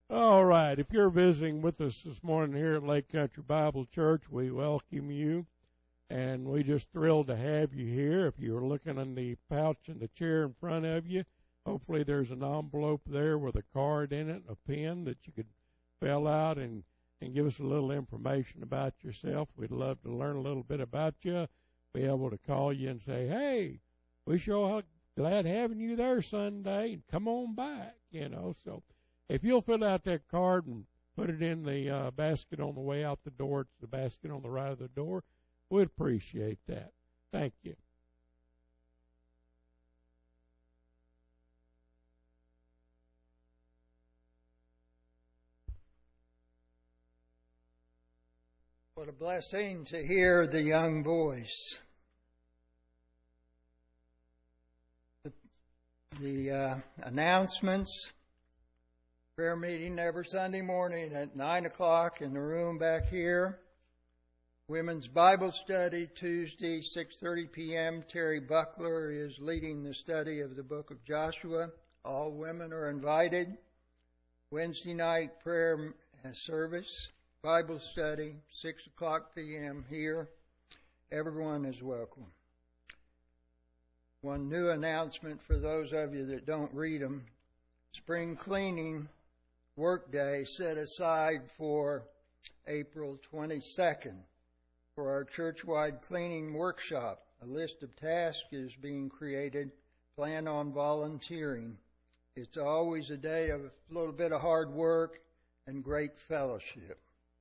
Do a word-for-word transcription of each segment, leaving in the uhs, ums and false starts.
All right. If you're visiting with us this morning here at Lake Country Bible Church, we welcome you, and we're just thrilled to have you here. If you're looking in the pouch in the chair in front of you, hopefully there's an envelope there with a card in it, a pen that you could fill out and, and give us a little information about yourself. We'd love to learn a little bit about you, be able to call you and say, hey, we sure glad having you there Sunday, and come on back, you know, so. If you'll fill out that card and put it in the uh, basket on the way out the door, it's the basket on the right of the door, we'd appreciate that. Thank you. What a blessing to hear the young voice. The, the uh, announcements. Prayer meeting every Sunday morning at nine o'clock in the room back here. Women's Bible study Tuesday, six thirty p.m. Terry Buckler is leading the study of the book of Joshua. All women are invited. Wednesday night prayer service, Bible study, six o'clock p.m. here. Everyone is welcome. One new announcement for those of you that don't read them. Spring cleaning workday set aside for April twenty-second for our church-wide cleaning workshop. A list of tasks is being created. Plan on volunteering. It's always a day of a little bit of hard work and great fellowship.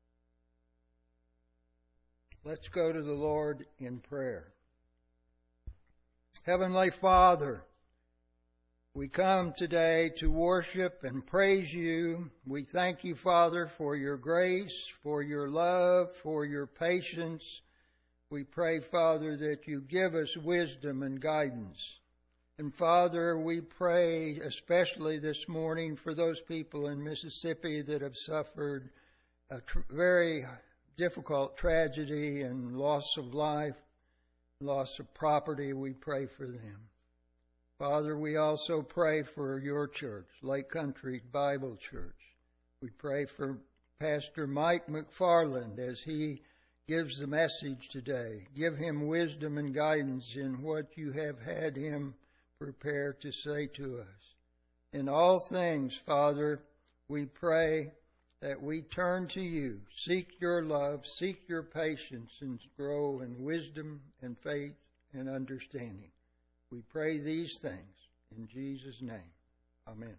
Let's go to the Lord in prayer. Heavenly Father, we come today to worship and praise you. We thank you, Father, for your grace, for your love, for your patience. We pray, Father, that you give us wisdom and guidance. And Father, we pray especially this morning for those people in Mississippi that have suffered a tr- very difficult tragedy and loss of life, loss of property. We pray for them. Father, we also pray for your church, Lake Country Bible Church. We pray for Pastor Mike McFarland as he gives the message today. Give him wisdom and guidance in what you have had him prepare to say to us. In all things, Father, we pray that we turn to you, seek your love, seek your patience, and grow in wisdom and faith and understanding. We pray these things in Jesus' name. Amen.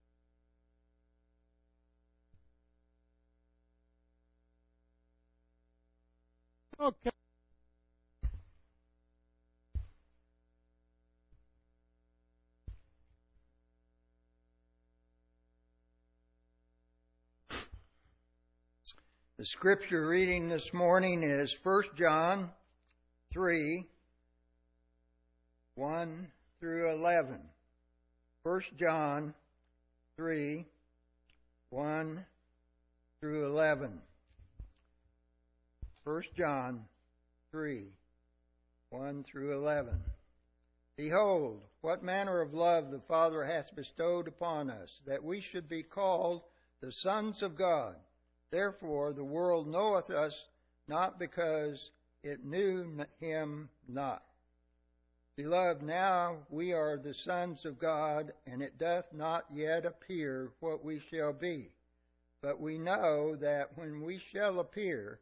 Okay. The scripture reading this morning is First John three, one through eleven. First John three, one through eleven. First John three, one through eleven. Behold, what manner of love the Father hath bestowed upon us, that we should be called the sons of God. Therefore the world knoweth us not because it knew him not. Beloved, now we are the sons of God, and it doth not yet appear what we shall be. But we know that when we shall appear,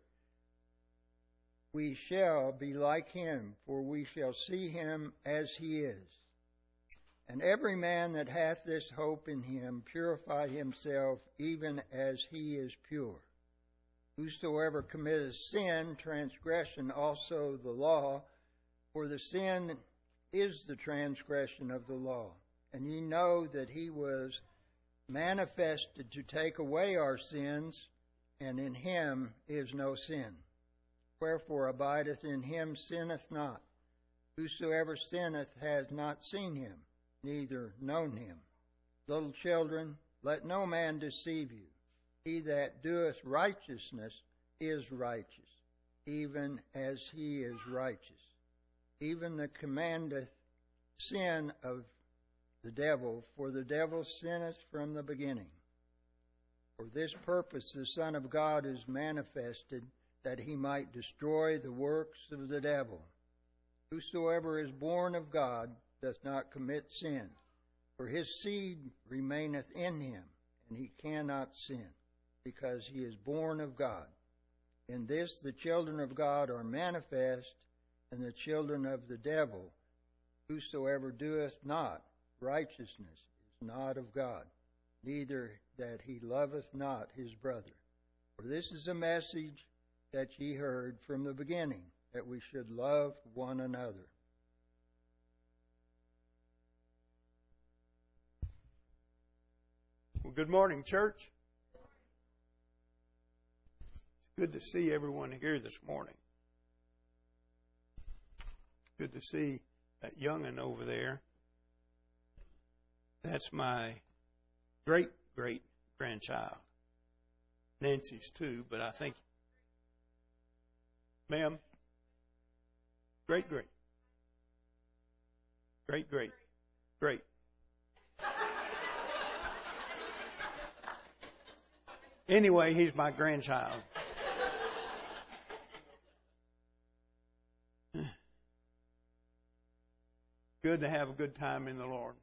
we shall be like him, for we shall see him as he is. And every man that hath this hope in him purify himself even as he is pure. Whosoever committeth sin, transgression also the law, for the sin is the transgression of the law. And ye know that he was manifested to take away our sins, and in him is no sin. Wherefore abideth in him sinneth not. Whosoever sinneth hath not seen him, neither known him. Little children, let no man deceive you. He that doeth righteousness is righteous, even as he is righteous. Even the commandeth sin of the devil, for the devil sinneth from the beginning. For this purpose the Son of God is manifested, that he might destroy the works of the devil. Whosoever is born of God doth not commit sin, for his seed remaineth in him, and he cannot sin, because he is born of God. In this the children of God are manifest, and the children of the devil. Whosoever doeth not righteousness is not of God, neither that he loveth not his brother. For this is a message that ye heard from the beginning, that we should love one another. Well, good morning, church. It's good to see everyone here this morning. Good to see that young'un over there. That's my great, great grandchild. Nancy's too, but I think, ma'am, great, great, great, great, great. Anyway, he's my grandchild. Good to have a good time in the Lord.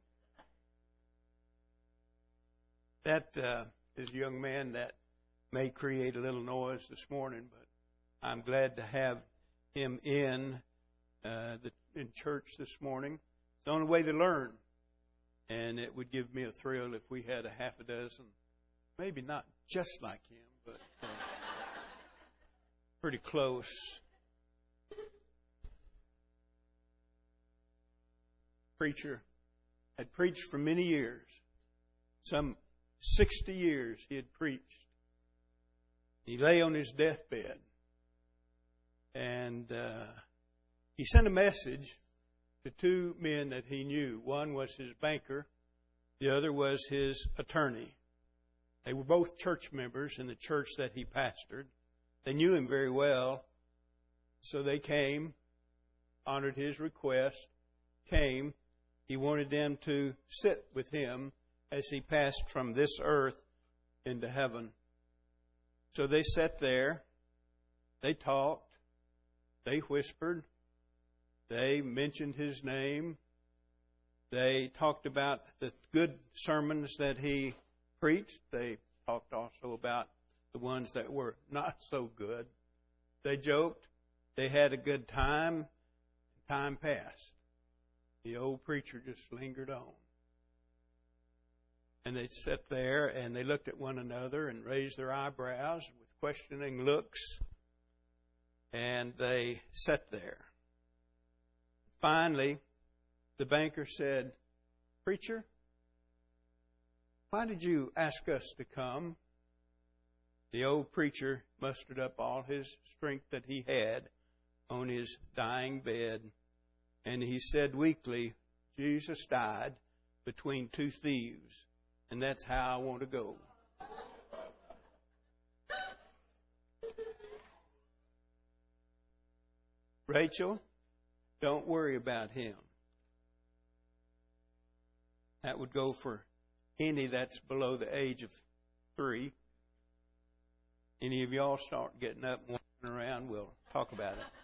That uh, is a young man that may create a little noise this morning, but I'm glad to have him in uh, the, in church this morning. It's the only way to learn, and it would give me a thrill if we had a half a dozen, maybe not just like him, but uh, pretty close. Preacher had preached for many years. Some sixty years he had preached. He lay on his deathbed. And uh, he sent a message to two men that he knew. One was his banker. The other was his attorney. They were both church members in the church that he pastored. They knew him very well. So they came, honored his request, came. He wanted them to sit with him as he passed from this earth into heaven. So they sat there. They talked. They whispered. They mentioned his name. They talked about the good sermons that he preached. They talked also about the ones that were not so good. They joked. They had a good time. Time passed. The old preacher just lingered on. And they sat there and they looked at one another and raised their eyebrows with questioning looks. And they sat there. Finally, the banker said, "Preacher, why did you ask us to come?" The old preacher mustered up all his strength that he had on his dying bed. And he said weakly, "Jesus died between two thieves, and that's how I want to go." Rachel, don't worry about him. That would go for any that's below the age of three. Any of y'all start getting up and walking around, we'll talk about it.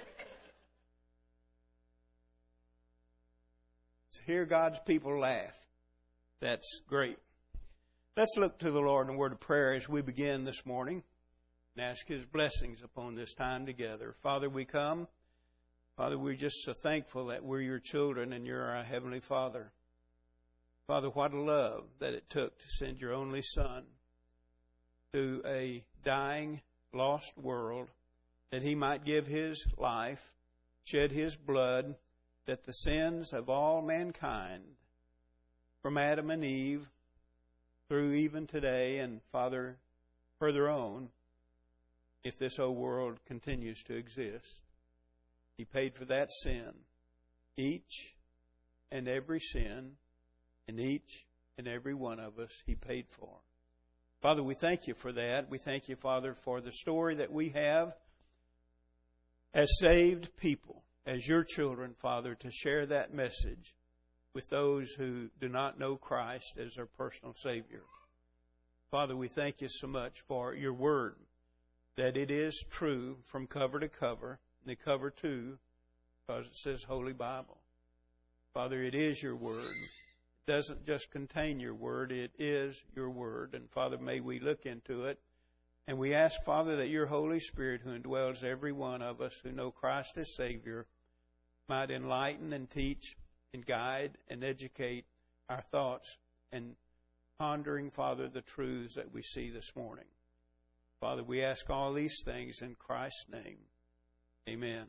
To hear God's people laugh, that's great. Let's look to the Lord in a word of prayer as we begin this morning and ask His blessings upon this time together. Father, we come. Father, we're just so thankful that we're your children and you're our Heavenly Father. Father, what a love that it took to send your only Son to a dying, lost world, that He might give His life, shed His blood, that the sins of all mankind, from Adam and Eve, through even today, and Father, further on, if this old world continues to exist, He paid for that sin, each and every sin, and each and every one of us He paid for. Father, we thank you for that. We thank you, Father, for the story that we have as saved people, as your children, Father, to share that message with those who do not know Christ as their personal Savior. Father, we thank you so much for your word, that it is true from cover to cover, and the cover too, because it says Holy Bible. Father, it is your word. It doesn't just contain your word, it is your word. And Father, may we look into it. And we ask, Father, that your Holy Spirit, who indwells every one of us who know Christ as Savior, might enlighten and teach and guide and educate our thoughts and pondering, Father, the truths that we see this morning. Father, we ask all these things in Christ's name. Amen.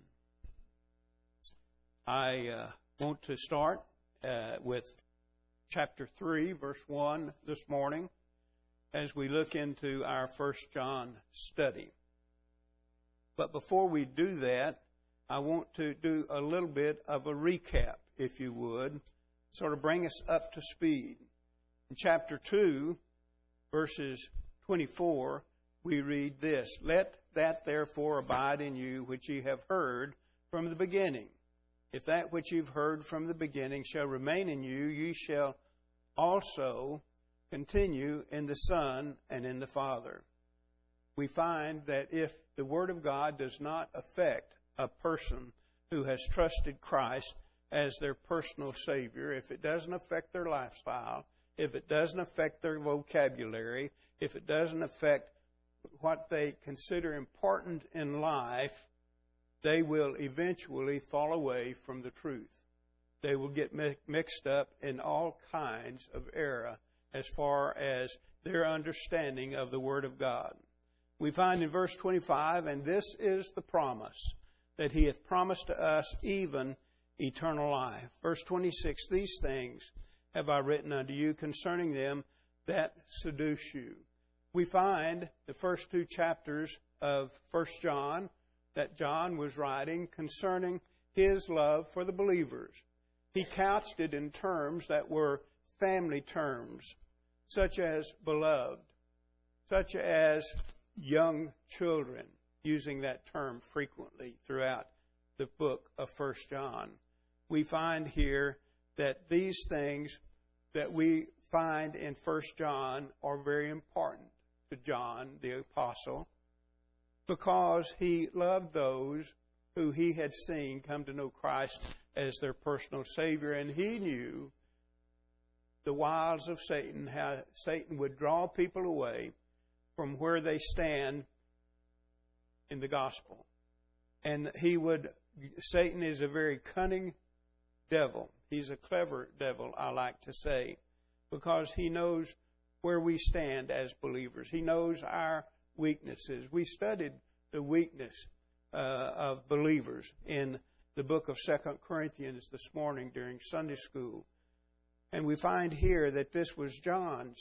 I uh, want to start uh, with chapter three, verse one this morning, as we look into our First John study. But before we do that, I want to do a little bit of a recap, if you would, sort of bring us up to speed. In chapter two, verses twenty-four, we read this: "Let that therefore abide in you which ye have heard from the beginning. If that which you've heard from the beginning shall remain in you, ye shall also continue in the Son and in the Father." We find that if the Word of God does not affect a person who has trusted Christ as their personal Savior, if it doesn't affect their lifestyle, if it doesn't affect their vocabulary, if it doesn't affect what they consider important in life, they will eventually fall away from the truth. They will get mi- mixed up in all kinds of error as far as their understanding of the Word of God. We find in verse twenty-five, "And this is the promise, that he hath promised to us even eternal life." Verse twenty-six, "These things have I written unto you concerning them that seduce you." We find the first two chapters of First John that John was writing concerning his love for the believers. He couched it in terms that were family terms, such as beloved, such as young children, using that term frequently throughout the book of First John. We find here that these things that we find in First John are very important to John the apostle, because he loved those who he had seen come to know Christ as their personal Savior, and he knew the wiles of Satan, how Satan would draw people away from where they stand in the gospel. And he would, Satan is a very cunning devil. He's a clever devil, I like to say, because he knows where we stand as believers. He knows our weaknesses. We studied the weakness uh, of believers in the book of Second Corinthians this morning during Sunday school. And we find here that this was John's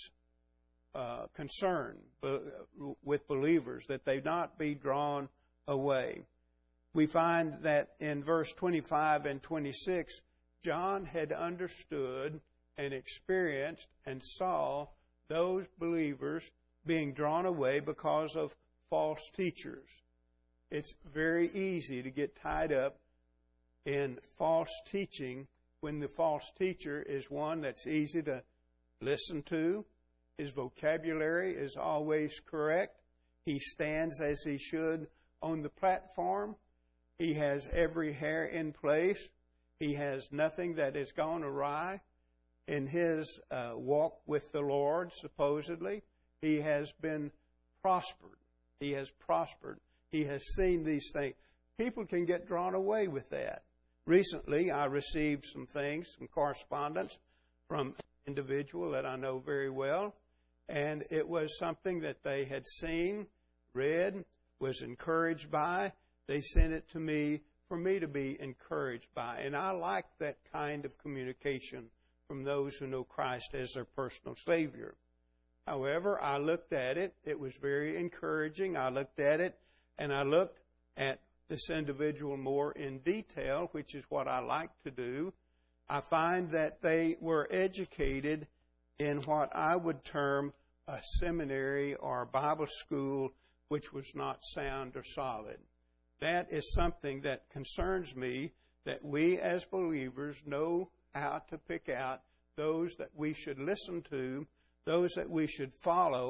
uh, concern with believers, that they not be drawn away. We find that in verse twenty-five and twenty-six, John had understood and experienced and saw those believers being drawn away because of false teachers. It's very easy to get tied up in false teaching when the false teacher is one that's easy to listen to. His vocabulary is always correct. He stands as he should on the platform. He has every hair in place. He has nothing that has gone awry in his uh, walk with the Lord, supposedly. He has been prospered. He has prospered. He has seen these things. People can get drawn away with that. Recently, I received some things, some correspondence from an individual that I know very well, and it was something that they had seen, read, was encouraged by. They sent it to me for me to be encouraged by. And I like that kind of communication from those who know Christ as their personal Savior. However, I looked at it. It was very encouraging. I looked at it, and I looked at this individual more in detail, which is what I like to do. I find that they were educated in what I would term a seminary or a Bible school, which was not sound or solid. That is something that concerns me, that we as believers know how to pick out those that we should listen to, those that we should follow,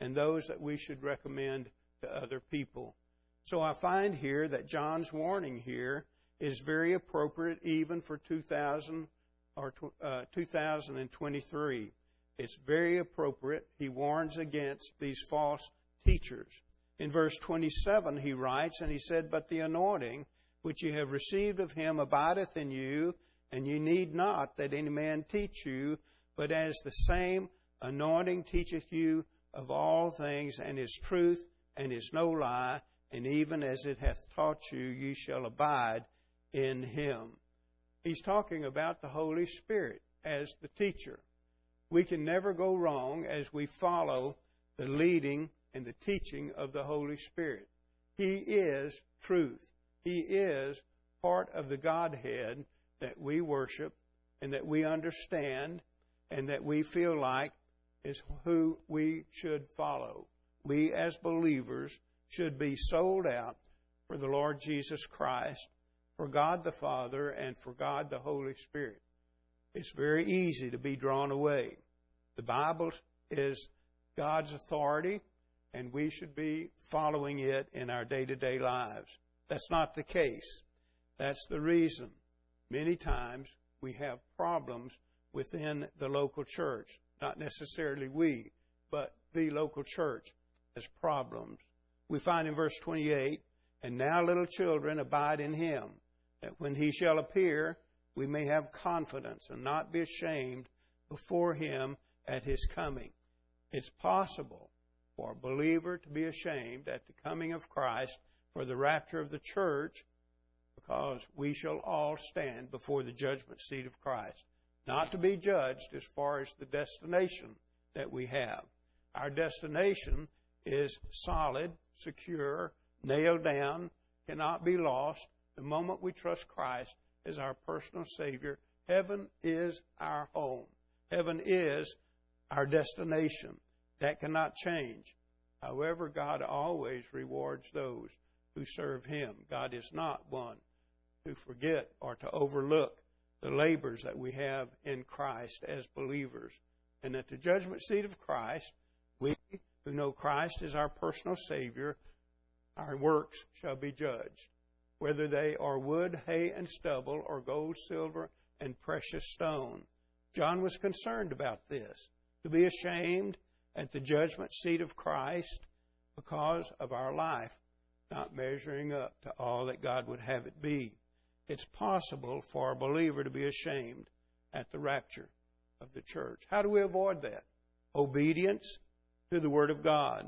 and those that we should recommend to other people. So I find here that John's warning here is very appropriate even for two thousand or uh, two thousand twenty-three. It's very appropriate. He warns against these false teachers. In verse twenty-seven, he writes, and he said, "But the anointing which ye have received of him abideth in you, and ye need not that any man teach you, but as the same anointing teacheth you of all things, and is truth, and is no lie, and even as it hath taught you, ye shall abide in him." He's talking about the Holy Spirit as the teacher. We can never go wrong as we follow the leading and the teaching of the Holy Spirit. He is truth. He is part of the Godhead that we worship and that we understand and that we feel like is who we should follow. We as believers should be sold out for the Lord Jesus Christ, for God the Father, and for God the Holy Spirit. It's very easy to be drawn away. The Bible is God's authority, and we should be following it in our day-to-day lives. That's not the case. That's the reason many times we have problems within the local church. Not necessarily we, but the local church has problems. We find in verse twenty-eight, "And now, little children, abide in him, that when he shall appear, we may have confidence and not be ashamed before him at his coming." It's possible for a believer to be ashamed at the coming of Christ for the rapture of the church, because we shall all stand before the judgment seat of Christ, not to be judged as far as the destination that we have. Our destination is solid, secure, nailed down, cannot be lost. The moment we trust Christ as our personal Savior, heaven is our home. Heaven is our destination. That cannot change. However, God always rewards those who serve him. God is not one to forget or to overlook the labors that we have in Christ as believers. And at the judgment seat of Christ, we who know Christ as our personal Savior, our works shall be judged, whether they are wood, hay, and stubble, or gold, silver, and precious stone. John was concerned about this, to be ashamed at the judgment seat of Christ because of our life not measuring up to all that God would have it be. It's possible for a believer to be ashamed at the rapture of the church. How do we avoid that? Obedience to the Word of God.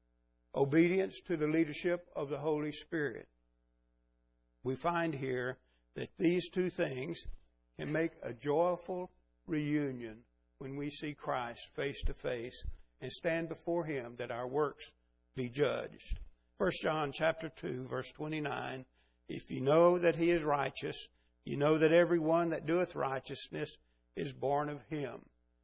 Obedience to the leadership of the Holy Spirit. We find here that these two things can make a joyful reunion when we see Christ face to face and stand before him, that our works be judged. First John chapter two, verse twenty-nine, "If you know that he is righteous, you know that every one that doeth righteousness is born of him."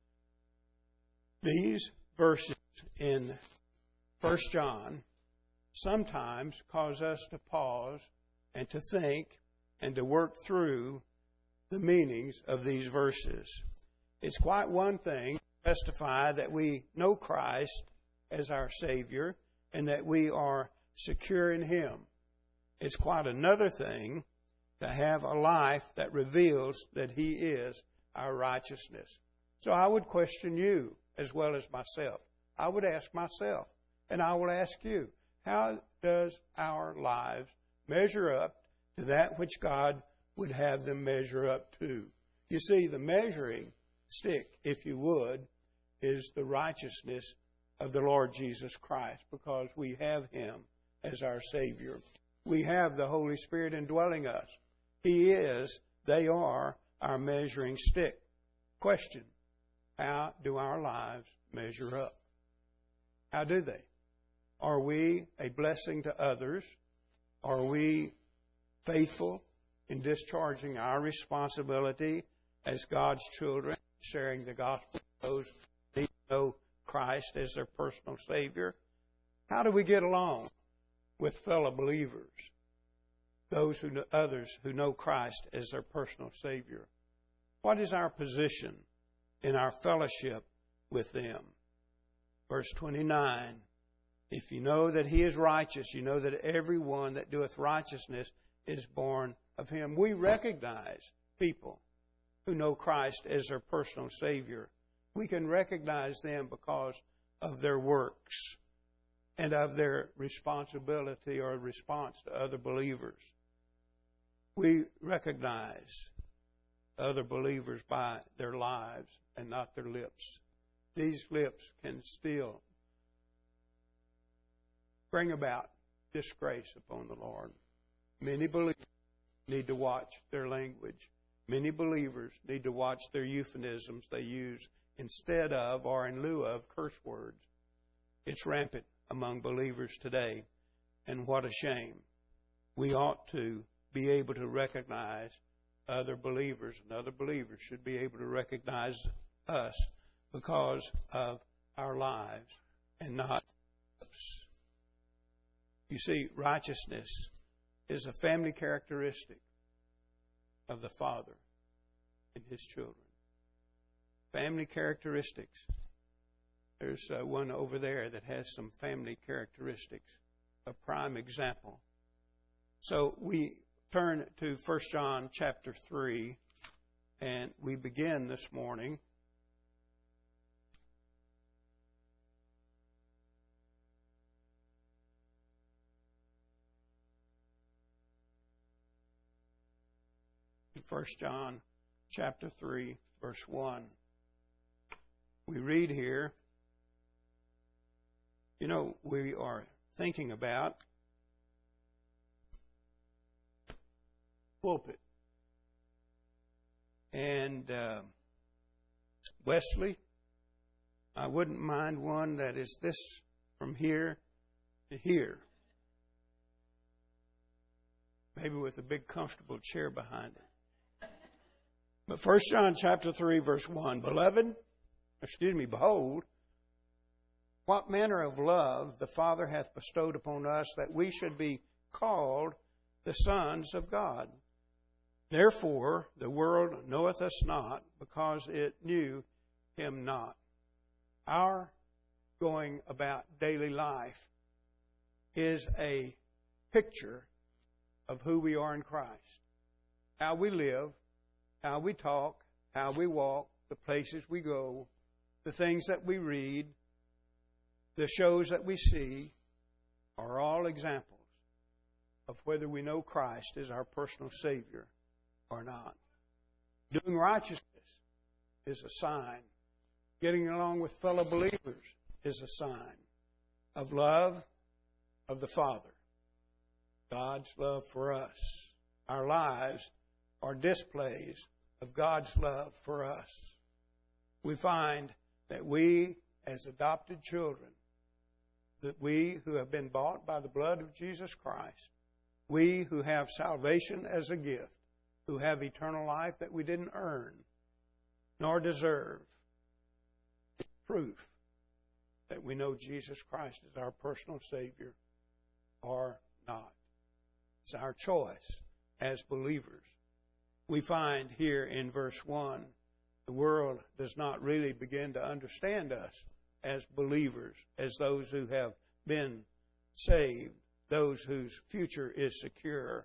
These verses in First John sometimes cause us to pause and to think and to work through the meanings of these verses. It's quite one thing to testify that we know Christ as our Savior and that we are secure in him. It's quite another thing to have a life that reveals that he is our righteousness. So I would question you as well as myself. I would ask myself, and I will ask you, how does our lives measure up to that which God would have them measure up to? You see, the measuring stick, if you would, is the righteousness of the Lord Jesus Christ, because we have him as our Savior. We have the Holy Spirit indwelling us. He is, they are, our measuring stick. Question: how do our lives measure up? How do they? Are we a blessing to others? Are we faithful in discharging our responsibility as God's children, sharing the gospel with those who need to know Christ as their personal Savior? How do we get along with fellow believers, those who know, others who know Christ as their personal Savior? What is our position in our fellowship with them? Verse twenty-nine, if you know that He is righteous, you know that everyone that doeth righteousness is born of Him. We recognize people who know Christ as their personal Savior. We can recognize them because of their works and of their responsibility or response to other believers. We recognize other believers by their lives and not their lips. These lips can still bring about disgrace upon the Lord. Many believers need to watch their language. Many believers need to watch their euphemisms they use instead of or in lieu of curse words. It's rampant among believers today, and what a shame. We ought to be able to recognize other believers, and other believers should be able to recognize us because of our lives and not us. You see, righteousness is a family characteristic of the Father and His children. Family characteristics. There's uh, one over there that has some family characteristics, a prime example. So we turn to First John chapter three, and we begin this morning in First John chapter three, verse one. We read here, you know, we are thinking about pulpit. And uh, Wesley, I wouldn't mind one that is this from here to here. Maybe with a big comfortable chair behind it. But First John chapter three, verse one, Beloved, excuse me, behold, what manner of love the Father hath bestowed upon us, that we should be called the sons of God. Therefore the world knoweth us not, because it knew Him not. Our going about daily life is a picture of who we are in Christ. How we live, how we talk, how we walk, the places we go, the things that we read, the shows that we see are all examples of whether we know Christ as our personal Savior or not. Doing righteousness is a sign. Getting along with fellow believers is a sign of love of the Father. God's love for us. Our lives are displays of God's love for us. We find that we, as adopted children, that we who have been bought by the blood of Jesus Christ, we who have salvation as a gift, who have eternal life that we didn't earn nor deserve, is proof that we know Jesus Christ is our personal Savior or not. It's our choice as believers. We find here in verse one, the world does not really begin to understand us as believers, as those who have been saved, those whose future is secure.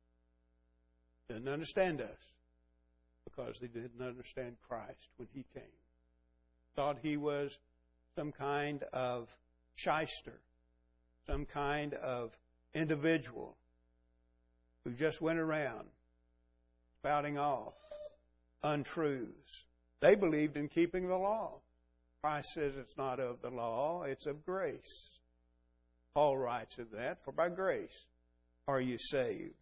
Didn't understand us because they didn't understand Christ when He came. Thought He was some kind of shyster, some kind of individual who just went around spouting off untruths. They believed in keeping the law. Christ says it's not of the law, it's of grace. Paul writes of that, for by grace are you saved.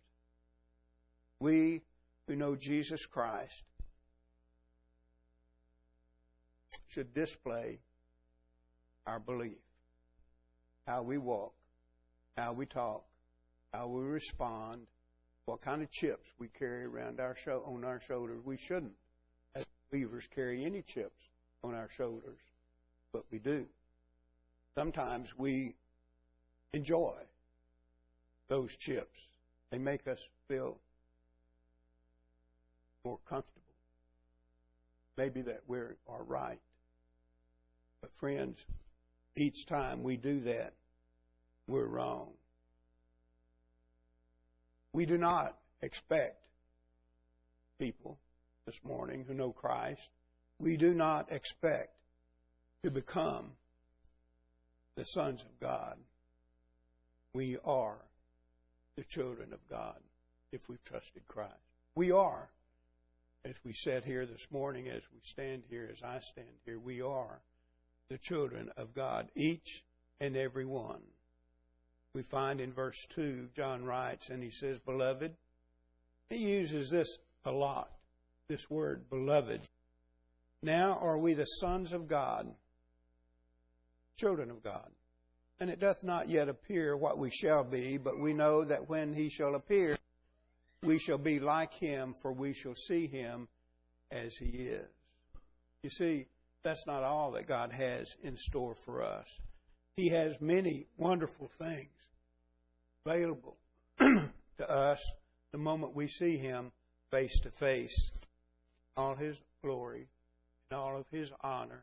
We who know Jesus Christ should display our belief. How we walk, how we talk, how we respond, what kind of chips we carry around our sho- on our shoulders. We shouldn't, as believers, carry any chips on our shoulders, but we do. Sometimes we enjoy those chips. They make us feel more comfortable. Maybe that we are right. But friends, Each time we do that, we're wrong. We do not expect people this morning who know Christ, we do not expect to become the sons of God. We are the children of God if we've trusted Christ. We are, as we sit here this morning, as we stand here, as I stand here, we are the children of God, each and every one. We find in verse two, John writes, and he says, beloved. He uses this a lot, this word, beloved. Now are we the sons of God, children of God. And it doth not yet appear what we shall be, but we know that when he shall appear, we shall be like him, for we shall see him as he is. You see, that's not all that God has in store for us. He has many wonderful things available to us the moment we see him face to face. All his glory, in all of his honor,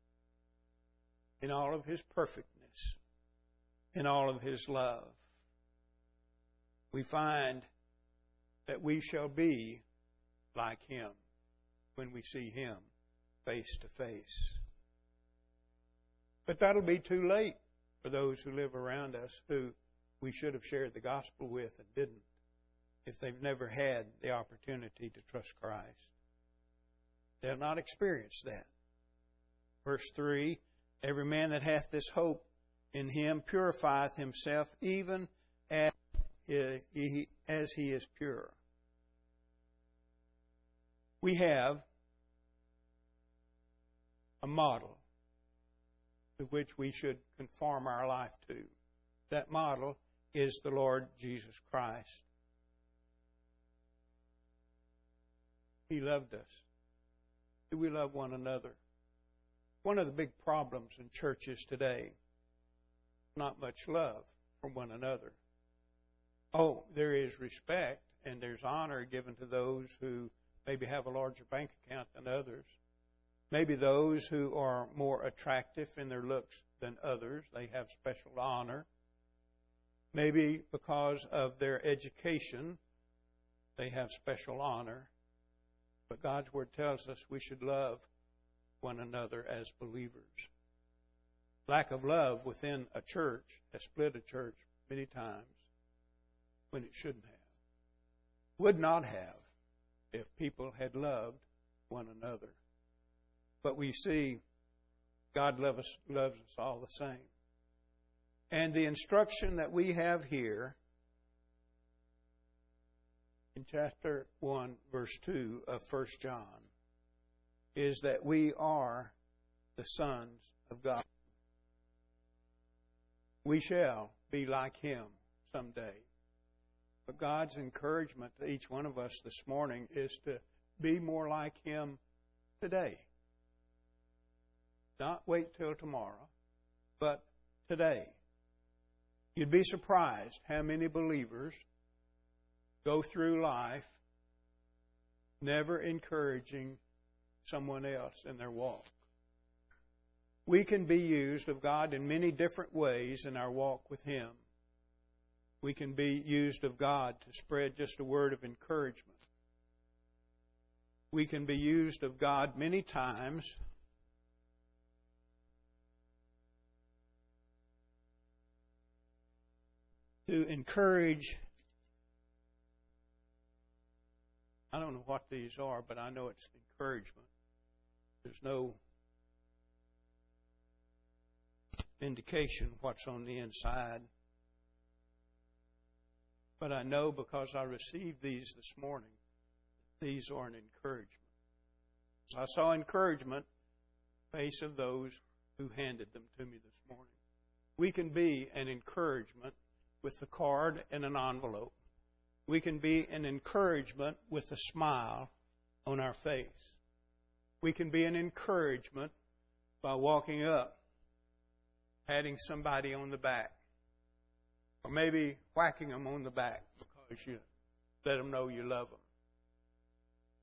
in all of his perfectness, in all of his love. We find that we shall be like him when we see him face to face. But that'll be too late for those who live around us who we should have shared the gospel with and didn't, if they've never had the opportunity to trust Christ. They'll not experience that. Verse three, every man that hath this hope in him purifieth himself even as he, as he is pure. We have a model to which we should conform our life to. That model is the Lord Jesus Christ. He loved us. Do we love one another? One of the big problems in churches today, not much love for one another. Oh, there is respect and there's honor given to those who maybe have a larger bank account than others. Maybe those who are more attractive in their looks than others, they have special honor. Maybe because of their education, they have special honor. But God's Word tells us we should love one another as believers. Lack of love within a church has split a church many times when it shouldn't have. Would not have if people had loved one another. But we see God loves us, loves us all the same. And the instruction that we have here in chapter one, verse two of First John is that we are the sons of God. We shall be like him someday. But God's encouragement to each one of us this morning is to be more like him today. Not wait till tomorrow, but today. You'd be surprised how many believers go through life never encouraging someone else in their walk. We can be used of God in many different ways in our walk with him. We can be used of God to spread just a word of encouragement. We can be used of God many times to encourage. I don't know what these are, but I know it's encouragement. There's no indication what's on the inside. But I know because I received these this morning, these are an encouragement. I saw encouragement in the face of those who handed them to me this morning. We can be an encouragement with a card and an envelope. We can be an encouragement with a smile on our face. We can be an encouragement by walking up, patting somebody on the back, or maybe whacking them on the back because you let them know you love them.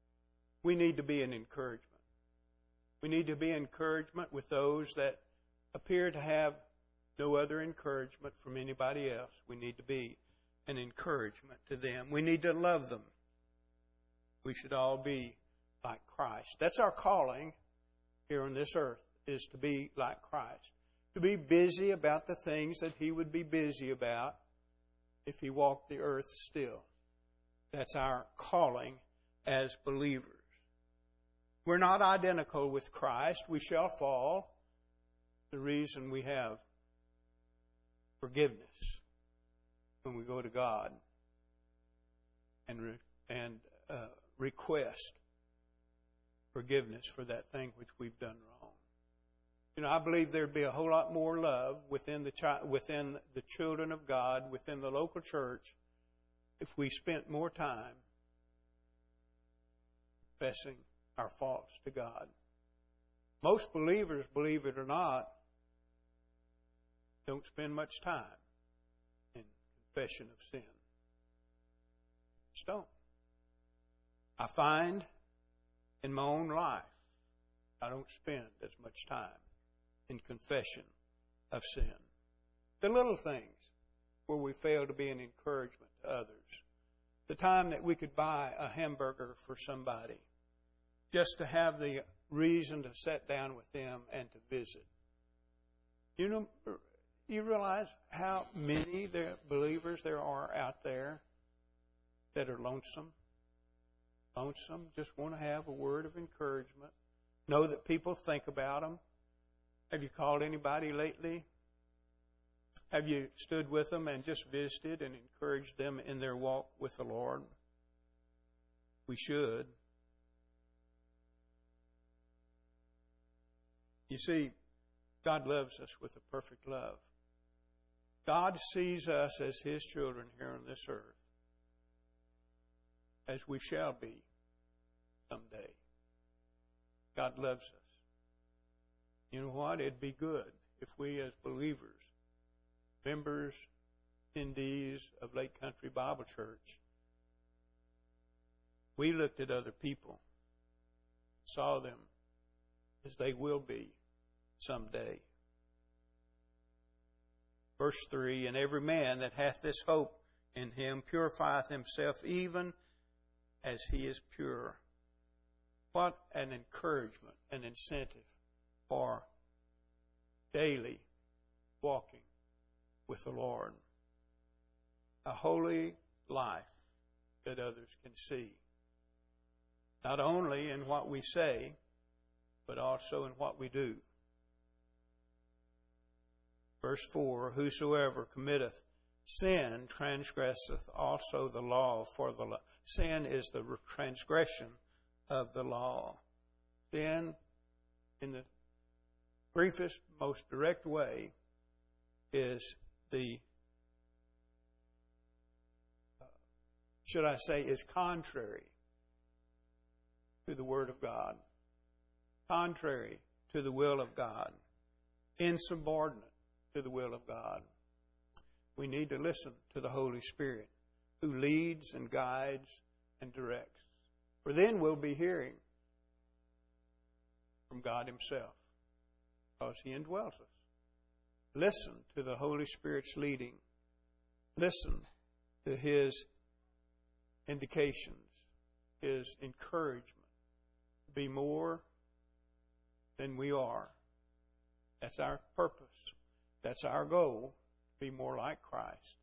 We need to be an encouragement. We need to be encouragement with those that appear to have no other encouragement from anybody else, we need to be an encouragement to them. We need to love them. We should all be like Christ. That's our calling here on this earth, is to be like Christ. To be busy about the things that He would be busy about if He walked the earth still. That's our calling as believers. We're not identical with Christ. We shall fall. The reason we have forgiveness when we go to God and re- and uh, request forgiveness for that thing which we've done wrong. You know, I believe there'd be a whole lot more love within the chi- within the children of God, within the local church, if we spent more time confessing our faults to God. Most believers, believe it or not, don't spend much time in confession of sin. Just don't. I find in my own life, I don't spend as much time in confession of sin. The little things where we fail to be an encouragement to others. The time that we could buy a hamburger for somebody just to have the reason to sit down with them and to visit. You know, you realize how many there, believers there are out there that are lonesome? Lonesome, just want to have a word of encouragement. Know that people think about them. Have you called anybody lately? Have you stood with them and just visited and encouraged them in their walk with the Lord? We should. You see, God loves us with a perfect love. God sees us as His children here on this earth, as we shall be someday. God loves us. You know what? It'd be good if we as believers, members, attendees of Lake Country Bible Church, we looked at other people, saw them as they will be someday. Verse three, and every man that hath this hope in him purifieth himself even as he is pure. What an encouragement, an incentive for daily walking with the Lord. A holy life that others can see. Not only in what we say, but also in what we do. Verse four, whosoever committeth sin transgresseth also the law, for the law. Sin is the transgression of the law. Sin, in the briefest, most direct way, is the, uh, should I say, is contrary to the Word of God, contrary to the will of God, insubordinate to the will of God. We need to listen to the Holy Spirit, who leads and guides and directs. For then we'll be hearing from God Himself, because He indwells us. Listen to the Holy Spirit's leading. Listen to His indications, His encouragement. Be more than we are. That's our purpose. That's our goal. Be more like Christ.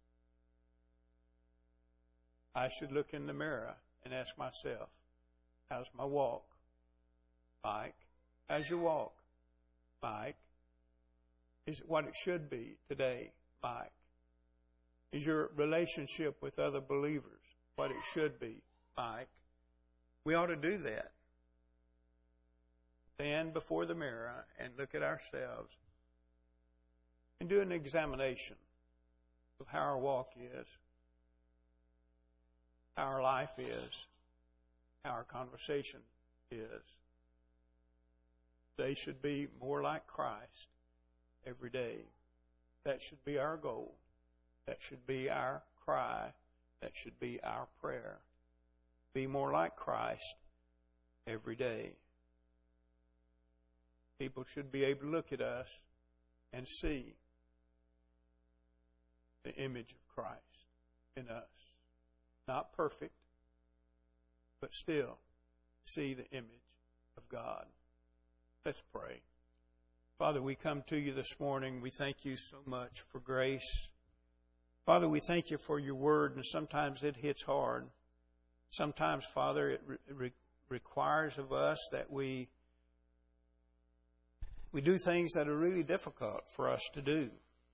I should look in the mirror and ask myself, how's my walk? Mike, how's your walk? Mike, is it what it should be today? Mike, is your relationship with other believers what it should be? Mike, we ought to do that. Stand before the mirror and look at ourselves and do an examination of how our walk is, how our life is, how our conversation is. They should be more like Christ every day. That should be our goal. That should be our cry. That should be our prayer. Be more like Christ every day. People should be able to look at us and see the image of Christ in us. Not perfect, but still see the image of God. Let's pray. Father, we come to you this morning. We thank you so much for grace. Father, we thank you for your word, and sometimes it hits hard. Sometimes, Father, it re- requires of us that we we do things that are really difficult for us to do.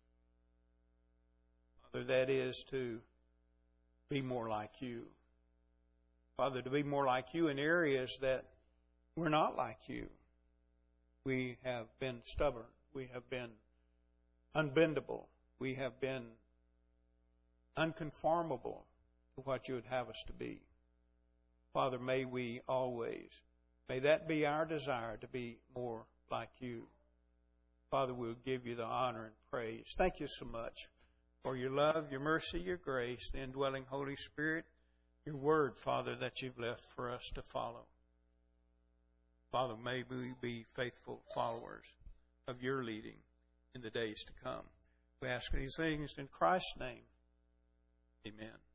Father, that is to be more like you. Father, to be more like you in areas that we're not like you. We have been stubborn. We have been unbendable. We have been unconformable to what you would have us to be. Father, may we always, may that be our desire, to be more like you. Father, we'll give you the honor and praise. Thank you so much for your love, your mercy, your grace, the indwelling Holy Spirit, your word, Father, that you've left for us to follow. Father, may we be faithful followers of your leading in the days to come. We ask these things in Christ's name. Amen.